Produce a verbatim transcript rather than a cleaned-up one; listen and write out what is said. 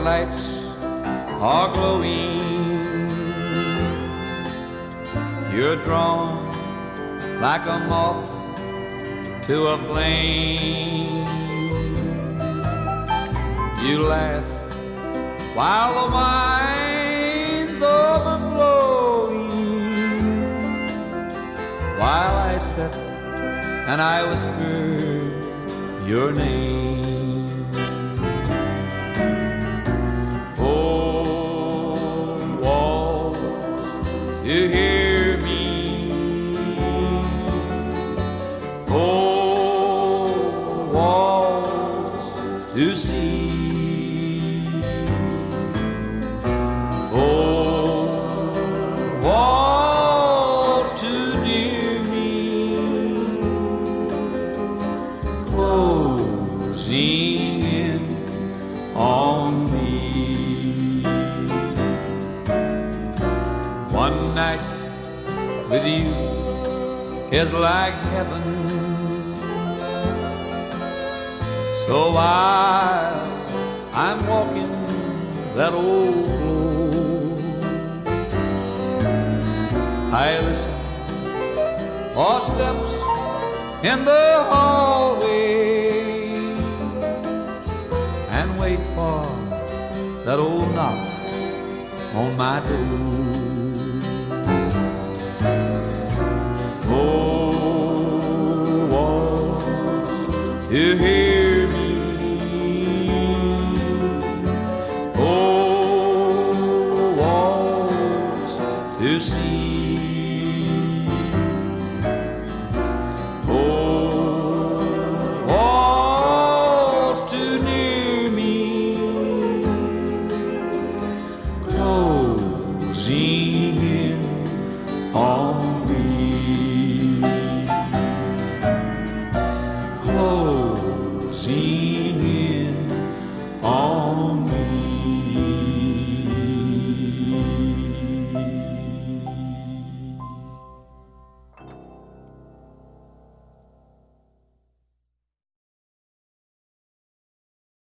lights are glowing. You're drawn like a moth to a flame. You laugh while the wine's overflowing, while I sit and I whisper your name. Four walls to hear me, four walls to see, four walls too near me, closing in on me. One night with you is like heaven, so while I'm walking that old road, I listen for steps in the hallway and wait for that old knock on my door.